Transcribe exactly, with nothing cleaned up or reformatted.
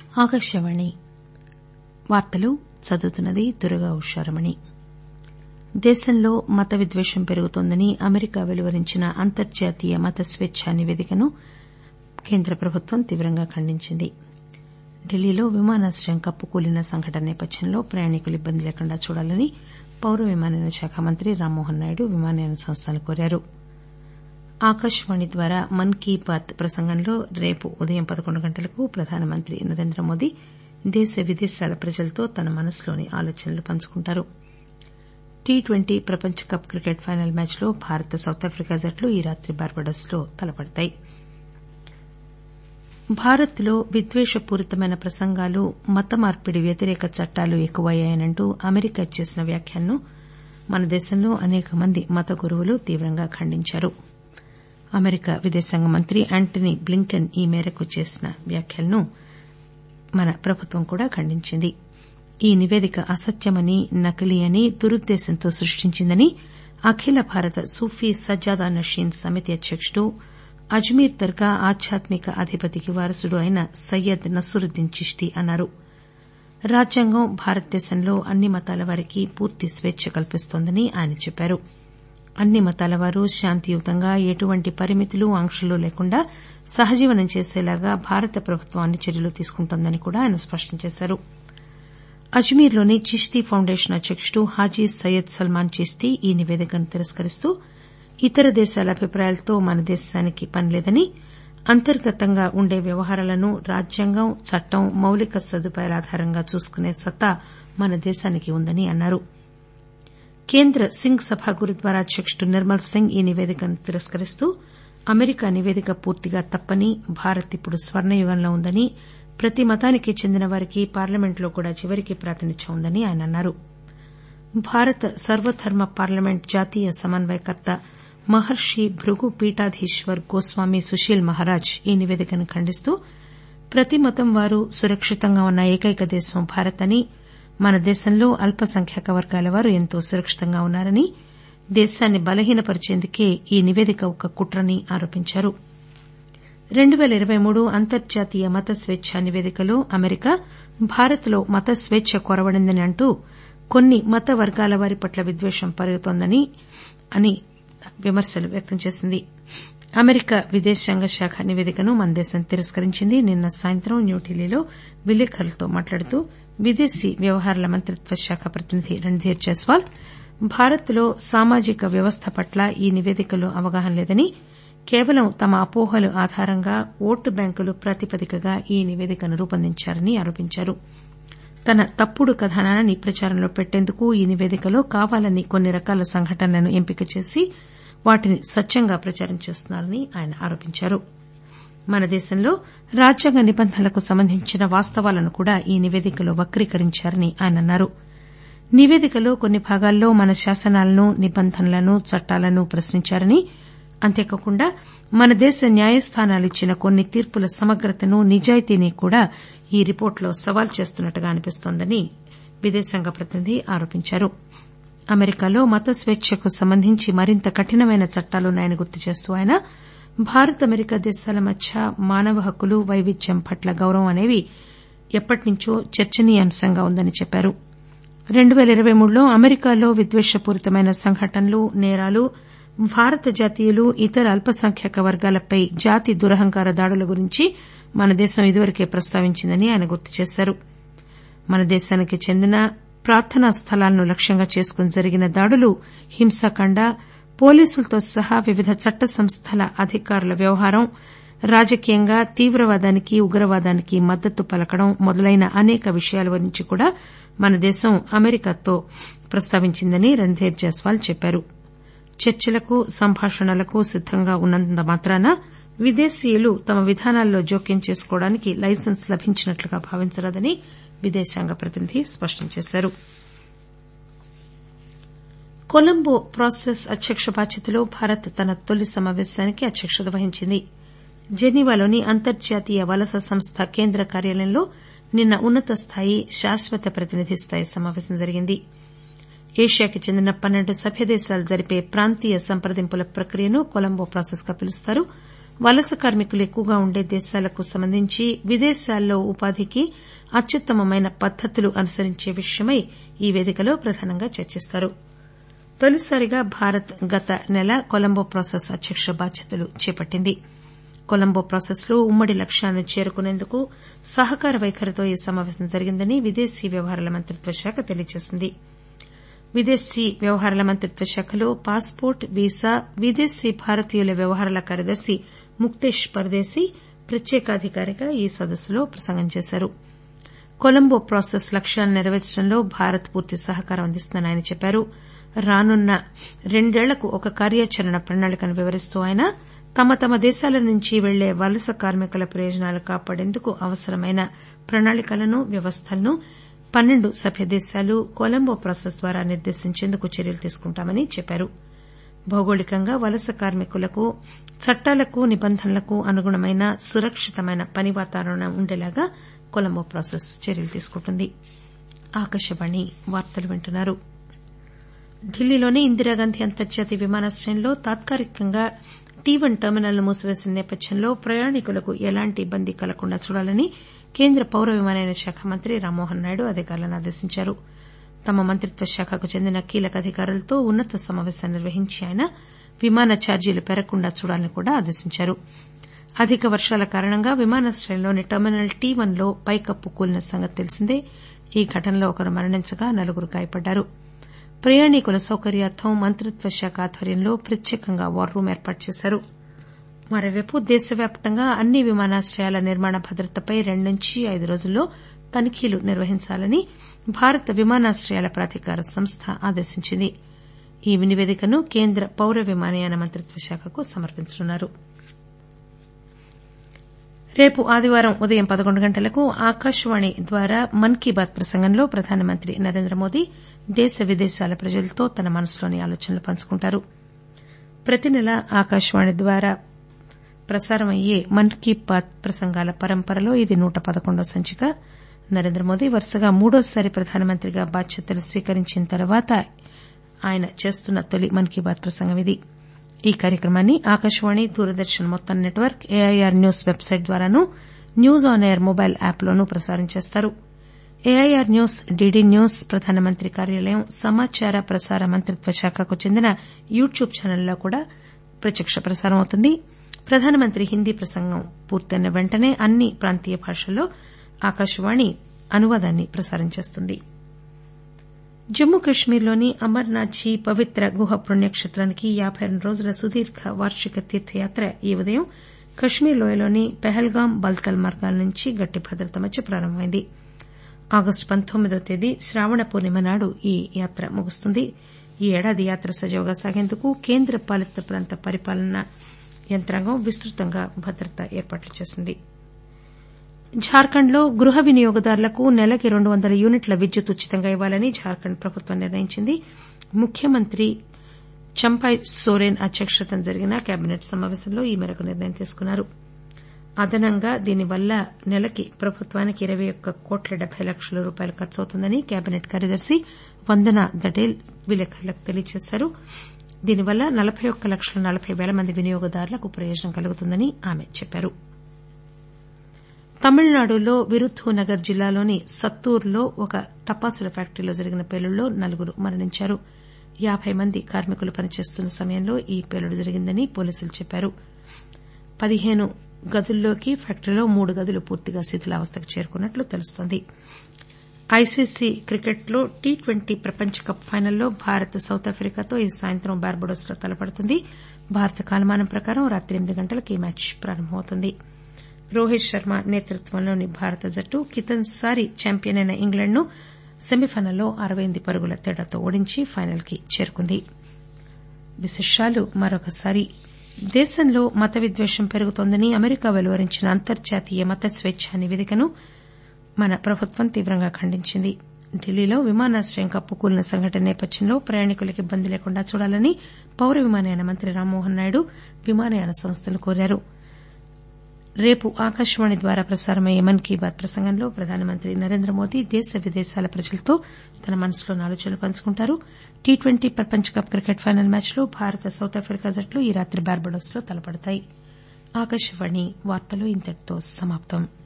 ఆకాశవాణి వార్తలు చదువుతున్నది దుర్గా ఉషారమణి. దేశంలో మత విద్వేషం పెరుగుతోందని అమెరికా వెలువరించిన అంతర్జాతీయ మత స్వేచ్చ నివేదికను కేంద్ర ప్రభుత్వం తీవ్రంగా ఖండించింది. ఢిల్లీలో విమానాశ్రయం కప్పుకూలిన సంఘటన నేపథ్యంలో ప్రయాణికులు ఇబ్బంది లేకుండా చూడాలని పౌర విమానయాన శాఖ మంత్రి రామ్మోహన్ నాయుడు విమానయాన సంస్థలను కోరారు. ఆకాశవాణి ద్వారా మన్ కీ బాత్ ప్రసంగంలో రేపు ఉదయం పదకొండు గంటలకు ప్రధానమంత్రి నరేంద్ర మోదీ దేశ విదేశాల ప్రజలతో తన మనసులోని ఆలోచనలు పంచుకుంటారు. టీ ట్వంటీ ప్రపంచ కప్ క్రికెట్ ఫైనల్ మ్యాచ్లో భారత్ సౌతాఫ్రికా జట్లు ఈ రాత్రి బార్బడోస్ లో తలపడతాయి. భారత్ లో విద్వేషపూరితమైన ప్రసంగాలు మత మార్పిడి వ్యతిరేక చట్టాలు ఎక్కువయ్యాయనంటూ అమెరికా చేసిన వ్యాఖ్యలను మన దేశంలో అనేక మంది మత గురువులు తీవ్రంగా ఖండించారు. అమెరికా విదేశాంగ మంత్రి యాంటనీ బ్లింకెన్ ఈ మేరకు చేసిన వ్యాఖ్యలను మన ప్రభుత్వం కూడా ఖండించింది. ఈ నివేదిక అసత్యమని నకిలీ అని దురుద్దేశంతో సృష్టించిందని అఖిల భారత సూఫీ సజ్జాదా నషీన్ సమితి అధ్యకుడు అజ్మీర్ దర్గా ఆధ్యాత్మిక అధిపతికి వారసుడు అయిన సయ్యద్ నసరుద్దీన్ చిష్తీ అన్నారు. రాజ్యాంగం భారతదేశంలో అన్ని మతాల వారికి పూర్తి స్వేచ్చ కల్పిస్తోందని ఆయన చెప్పారు. అన్ని మతాల వారు శాంతియుతంగా ఎటువంటి పరిమితులు ఆంక్షలు లేకుండా సహజీవనం చేసేలాగా భారత ప్రభుత్వం అన్ని చర్యలు తీసుకుంటోందని కూడా ఆయన స్పష్టం చేశారు. అజ్మీర్లోని చిష్తీ ఫౌండేషన్ అధ్యకుడు హాజీ సయ్యద్ సల్మాన్ చిష్తీ ఈ నివేదికను తిరస్కరిస్తూ ఇతర దేశాల అభిప్రాయాలతో మన దేశానికి పనిలేదని అంతర్గతంగా ఉండే వ్యవహారాలను రాజ్యాంగం చట్టం మౌలిక సదుపాయాల ఆధారంగా చూసుకునే సత్తా మన దేశానికి ఉందని అన్నారు. కేంద్ర సింగ్ సభ గురుద్వారా అధ్యకుడు నిర్మల్ సింగ్ ఈ నివేదికను తిరస్కరిస్తూ అమెరికా నివేదిక పూర్తిగా తప్పని భారత్ ఇప్పుడు స్వర్ణయుగంలో ఉందని ప్రతి మతానికి చెందిన వారికి పార్లమెంట్లో కూడా చివరికి ప్రాతినిధ్యం ఉందని ఆయన అన్నారు. భారత సర్వధర్మ పార్లమెంట్ జాతీయ సమన్వయకర్త మహర్షి భృగు పీఠాధీశ్వర్ గోస్వామి సుశీల్ మహారాజ్ ఈ నివేదికను ఖండిస్తూ ప్రతి మతం వారు సురక్షితంగా ఉన్న ఏకైక దేశం భారత్ అని మన దేశంలో అల్పసంఖ్యాక వర్గాల వారు ఎంతో సురక్షితంగా ఉన్నారని దేశాన్ని బలహీనపరిచేందుకే ఈ నివేదిక ఒక కుట్రని ఆరోపించారు. రెండు పేల ఇరవై మూడు అంతర్జాతీయ మత స్వేచ్చ నివేదికలో అమెరికా భారత్ లో మత స్వేచ్చ కొరవడిందని అంటూ కొన్ని మత వర్గాల వారి పట్ల విద్వేషం పెరుగుతోందని అని విమర్శలు వ్యక్తం చేసింది. అమెరికా విదేశాంగ శాఖ నివేదికను మన దేశం తిరస్కరించింది. నిన్న సాయంత్రం న్యూఢిల్లీలో విలేకరులతో మాట్లాడుతూ విదేశీ వ్యవహారాల మంత్రిత్వ శాఖ ప్రతినిధి రణ్ధీర్ జైస్వాల్ భారత్ లో సామాజిక వ్యవస్థ పట్ల ఈ నివేదికలో అవగాహన లేదని కేవలం తమ అపోహల ఆధారంగా ఓటు బ్యాంకులు ప్రాతిపదికగా ఈ నివేదికను రూపొందించారని ఆరోపించారు. తన తప్పుడు కథనాన్ని ప్రచారంలో పెట్టేందుకు ఈ నివేదికలో కావాలని కొన్ని రకాల సంఘటనలను ఎంపిక చేసి వాటిని సత్యంగా ప్రచారం చేస్తున్నారని ఆయన ఆరోపించారు. మన దేశంలో రాజ్యాంగ నిబంధనలకు సంబంధించిన వాస్తవాలను కూడా ఈ నివేదికలో వక్రీకరించారని ఆయన అన్నారు. నివేదికలో కొన్ని భాగాల్లో మన శాసనాలను నిబంధనలను చట్టాలను ప్రశ్నించారని అంతేకాకుండా మన దేశ న్యాయస్థానాలిచ్చిన కొన్ని తీర్పుల సమగ్రతను నిజాయితీని కూడా ఈ రిపోర్టులో సవాల్ చేస్తున్నట్టుగా అనిపిస్తోందని విదేశాంగ ప్రతినిధి ఆరోపించారు. అమెరికాలో మత స్వేచ్చకు సంబంధించి మరింత కఠినమైన చట్టాలున్నాయని గుర్తు చేస్తూ ఆయన భారత్ అమెరికా దేశాల మధ్య మానవ హక్కులు వైవిధ్యం పట్ల గౌరవం అనేవి ఎప్పటినుంచో చర్చనీయాంశంగా ఉందని చెప్పారు. రెండు పేల ఇరవై మూడులో అమెరికాలో విద్వేషపూరితమైన సంఘటనలు నేరాలు భారత జాతీయులు ఇతర అల్పసంఖ్యాక వర్గాలపై జాతి దురహంకార దాడుల గురించి మన దేశం ఇదివరకే ప్రస్తావించిందని ఆయన గుర్తు చేశారు. మన దేశానికి చెందిన ప్రార్థనా స్థలాలను లక్ష్యంగా చేసుకుని జరిగిన దాడులు హింసాకాండ పోలీసులతో సహా వివిధ చట్ట సంస్థల అధికారుల వ్యవహారం రాజకీయంగా తీవ్రవాదానికి ఉగ్రవాదానికి మద్దతు పలకడం మొదలైన అనేక విషయాల గురించి కూడా మన దేశం అమెరికాతో ప్రస్తావించిందని రణ్ధీర్ జైస్వాల్ చెప్పారు. చర్చలకు సంభాషణలకు సిద్దంగా ఉన్నంత మాత్రాన విదేశీయులు తమ విధానాల్లో జోక్యం చేసుకోవడానికి లైసెన్స్ లభించినట్లుగా భావించరాదని విదేశాంగ ప్రతినిధి స్పష్టం చేశారు. కొలంబో ప్రాసెస్ అధ్యక్ష బాధ్యతలో భారత్ తన తొలి సమావేశానికి అధ్యక్షత వహించింది. జెనీవాలోని అంతర్జాతీయ వలస సంస్థ కేంద్ర కార్యాలయంలో నిన్న ఉన్నత స్థాయి శాశ్వత ప్రతినిధి స్థాయి సమావేశం జరిగింది. ఏషియాకి చెందిన పన్నెండు సభ్యదేశాలు జరిపే ప్రాంతీయ సంప్రదింపుల ప్రక్రియను కొలంబో ప్రాసెస్ గా పిలుస్తారు. వలస కార్మికులు ఎక్కువగా ఉండే దేశాలకు సంబంధించి విదేశాల్లో ఉపాధికి అత్యుత్తమమైన పద్దతులు అనుసరించే విషయమై ఈ వేదికలో ప్రధానంగా చర్చిస్తారు. తొలిసారిగా భారత్ గత నెల కొలంబో ప్రాసెస్ అధ్యక్ష బాధ్యతలు చేపట్టింది. కొలంబో ప్రాసెస్లో ఉమ్మడి లక్ష్యాలను చేరుకునేందుకు సహకార వైఖరితో ఈ సమావేశం జరిగిందని విదేశీ వ్యవహారాల మంత్రిత్వ శాఖ తెలియజేసింది. విదేశీ వ్యవహారాల మంత్రిత్వ శాఖలో పాస్పోర్ట్, వీసా, విదేశీ భారతీయుల వ్యవహారాల కార్యదర్శి ముక్తేష్ పరదేశీ ప్రత్యేకాధికారిగా ఈ సదస్సులో ప్రసంగం చేశారు. కొలంబో ప్రాసెస్ లక్ష్యాలను నెరవేర్చడంలో భారత్ పూర్తి సహకారం అందిస్తుందని ఆయన చెప్పారు. రానున్న రెండేళ్లకు ఒక కార్యాచరణ ప్రణాళికను వివరిస్తూ ఆయన తమ తమ దేశాల నుంచి వెళ్లే వలస కార్మికుల ప్రయోజనాలు కాపాడేందుకు అవసరమైన ప్రణాళికలను, వ్యవస్థలను పన్నెండు సభ్య దేశాలు కొలంబో ప్రాసెస్ ద్వారా నిర్దేశించేందుకు చర్యలు తీసుకుంటామని చెప్పారు. భౌగోళికంగా వలస కార్మికులకు చట్టాలకు, నిబంధనలకు అనుగుణమైన సురక్షితమైన పని వాతావరణం ఉండేలాగా కొలంబో ప్రాసెస్ చర్యలు తీసుకుంటుంది. ఆకాశవాణి వార్తలు వింటున్నారు. ఢిల్లీలోని ఇందిరాగాంధీ అంతర్జాతీయ విమానాశ్రయంలో తాత్కాలికంగా టీ వన్ టెర్మినల్ను మూసివేసిన నేపథ్యంలో ప్రయాణికులకు ఎలాంటి ఇబ్బంది కలగకుండా చూడాలని కేంద్ర పౌర విమానయాన శాఖ మంత్రి రామ్మోహన్ నాయుడు అధికారులను ఆదేశించారు. తమ మంత్రిత్వ శాఖకు చెందిన కీలక అధికారులతో ఉన్నత సమావేశం నిర్వహించి ఆయన విమాన ఛార్జీలు పెరగకుండా చూడాలని కూడా ఆదేశించారు. అధిక వర్షాల కారణంగా విమానాశ్రయంలోని టెర్మినల్ టీ వన్ లో పైకప్పు కూలిన సంగతి తెలిసిందే. ఈ ఘటనలో ఒకరు మరణించగా నలుగురు గాయపడ్డారు. ప్రయాణికుల సౌకర్యార్థం మంత్రిత్వ శాఖ ఆధ్వర్యంలో ప్రత్యేకంగా వార్ రూమ్ ఏర్పాటు చేశారు. మరోవైపు దేశవ్యాప్తంగా అన్ని విమానాశ్రయాల నిర్మాణ భద్రతపై రెండు నుంచి ఐదు రోజుల్లో తనిఖీలు నిర్వహించాలని భారత విమానాశ్రయాల ప్రాధికార సంస్థ ఆదేశించింది. ఈ నివేదికను కేంద్ర పౌర విమానయాన మంత్రిత్వ శాఖకు సమర్పించనున్నారు. రేపు ఆదివారం ఉదయం పదకొండు గంటలకు ఆకాశవాణి ద్వారా మన్ కీ బాత్ ప్రసంగంలో ప్రధానమంత్రి నరేంద్ర మోదీ దేశ విదేశాల ప్రజలతో తన మనసులోని ఆలోచనలు పంచుకుంటారు. ప్రతి నెలా ఆకాశవాణి ద్వారా ప్రసారమయ్యే మన్ కీ బాత్ ప్రసంగాల పరంపరలో ఇది నూట పదకొండవ సంచిక. నరేంద్ర మోదీ వరుసగా మూడోసారి ప్రధానమంత్రిగా బాధ్యతలు స్వీకరించిన తర్వాత ఆయన చేస్తున్న తొలి మన్ కీ బాత్ ప్రసంగం ఇది. ఈ కార్యక్రమాన్ని ఆకాశవాణి, దూరదర్శన్ మొత్తం నెట్వర్క్, ఏఐఆర్ న్యూస్ వెబ్సైట్ ద్వారాను, న్యూస్ ఆన్ ఎయిర్ మొబైల్ యాప్లోనూ ప్రసారం చేస్తారు. ఏఐఆర్ న్యూస్, డీడీ న్యూస్, ప్రధానమంత్రి కార్యాలయం, సమాచార ప్రసార మంత్రిత్వ శాఖకు చెందిన యూట్యూబ్ ఛానళ్లలో కూడా ప్రత్యక్ష ప్రసారం అవుతుంది. ప్రధానమంత్రి హిందీ ప్రసంగం పూర్తయిన వెంటనే అన్ని ప్రాంతీయ భాషల్లో ఆకాశవాణి అనువాదాన్ని ప్రసారం చేస్తుంది. జమ్మూ కశ్మీర్లోని అమర్నాథ్జీ పవిత్ర గుహ పుణ్యక్షేత్రానికి యాబై రెండు రోజుల సుదీర్ఘ వార్షిక తీర్థయాత్ర ఈ ఉదయం కశ్మీర్ లోయలోని పెహల్గాం, బల్తల్ మార్గాల నుంచి గట్టి భద్రత మధ్య ప్రారంభమైంది. ఆగస్టు పంతొమ్మిదవ తేదీ శ్రావణ పూర్ణిమ నాడు ఈ యాత్ర ముగుస్తుంది. ఈ ఏడాది యాత్ర సజావుగా సాగేందుకు కేంద్ర పాలిత ప్రాంత పరిపాలనా యంత్రాంగం విస్తృతంగా భద్రతా ఏర్పాట్లు చేసింది. జార్ఖండ్లో గృహ వినియోగదారులకు నెలకి రెండు వందల యూనిట్ల విద్యుత్ ఉచితంగా ఇవ్వాలని జార్ఖండ్ ప్రభుత్వం నిర్ణయించింది. ముఖ్యమంత్రి చంపై సోరెన్ అధ్యక్షతన జరిగిన కేబినెట్ సమావేశంలో ఈ మేరకు నిర్ణయం తీసుకున్నారు. అదనంగా దీనివల్ల నెలకి ప్రభుత్వానికి ఇరవై ఒక్క కోట్ల డెబ్బై లక్షల రూపాయలు ఖర్చవుతుందని కేబినెట్ కార్యదర్శి వందనా దటేల్ విలేకరులకు తెలియజేశారు. దీనివల్ల నలబై ఒక్క లక్షల నలబై పేల మంది వినియోగదారులకు ప్రయోజనం కలుగుతుందని ఆమె చెప్పారు. తమిళనాడులో విరుద్దనగర్ జిల్లాలోని సత్తూరులో ఒక టపాసుల ఫ్యాక్టరీలో జరిగిన పేలుడులో నలుగురు మరణించారు. యాబై మంది కార్మికులు పనిచేస్తున్న సమయంలో ఈ పేలుడు జరిగిందని పోలీసులు చెప్పారు. పదిహేను గదుల్లోకి ఫ్యాక్టరీలో మూడు గదులు పూర్తిగా శిథిలావస్థకు చేరుకున్నట్లు తెలుస్తోంది. ఐసీసీ క్రికెట్లో టీ ట్వంటీ ప్రపంచ కప్ ఫైనల్లో భారత్ సౌత్ ఆఫ్రికాతో ఈ సాయంత్రం బార్బడోస్ లో తలపడుతుంది. భారత కాలమానం ప్రకారం రాత్రి ఎనిమిది గంటలకు ఈ మ్యాచ్ ప్రారంభమవుతుంది. రోహిత్ శర్మ నేతృత్వంలోని భారత జట్టు కితన్సారి చాంపియన్ అయిన ఇంగ్లండ్ ను సెమీఫైనల్లో అరవై ఎనిమిది పరుగుల తేడాతో ఓడించి ఫైనల్ కి చేరుకుంది. విశేషాలు మరొకసారి దేశంలో మత విద్వేషం పెరుగుతోందని అమెరికా వెలువరించిన అంతర్జాతీయ మత స్వేచ్ఛ నివేదికను మన ప్రభుత్వం తీవ్రంగా ఖండించింది. ఢిల్లీలో విమానాశ్రయం కప్పుకూలిన సంఘటన నేపథ్యంలో ప్రయాణికులకు ఇబ్బంది లేకుండా చూడాలని పౌర విమానయాన మంత్రి రామ్మోహన్ నాయుడు విమానయాన సంస్థలను కోరారు. రేపు ఆకాశవాణి ద్వారా ప్రసారమయ్యే మన్ కీ బాత్ ప్రసంగంలో ప్రధానమంత్రి నరేంద్ర మోదీ దేశ విదేశాల ప్రజలతో తన మనసులోని ఆలోచనలు పంచుకుంటారు. టీ ట్వంటీ ప్రపంచ కప్ క్రికెట్ ఫైనల్ మ్యాచ్లో భారత సౌత్ ఆఫ్రికా జట్లు ఈ రాత్రి బార్బడోస్ లో తలపడతాయి. ఆకాశవాణి వార్తలు ఇంతటితో సమాప్తం.